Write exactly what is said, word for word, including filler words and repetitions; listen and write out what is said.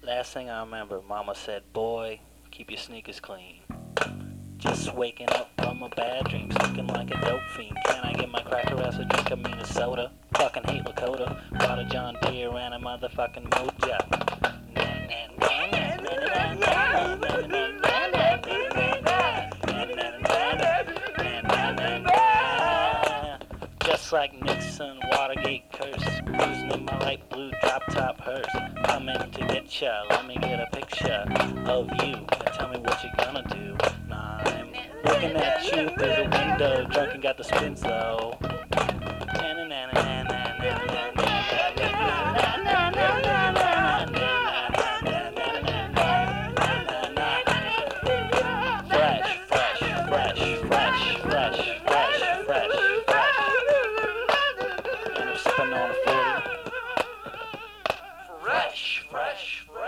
Last thing I remember, Mama said, "Boy, keep your sneakers clean." Just waking up from a bad dream, looking like a dope fiend. Can I get my cracker ass a drink of Minnesota? Fucking hate Lakota. Bought a John Deere and a motherfucking Moja. Just like Nixon, Watergate curse, cruising in my light blue drop top hearse. Coming to get ya, let me get a picture of you and tell me what you gonna do. Nah, I'm looking at you through the window, drunk and got the spins though. Fresh, fresh, fresh, fresh, fresh, fresh, fresh, fresh. And I'm sipping on a forty. Fresh, fresh, fresh.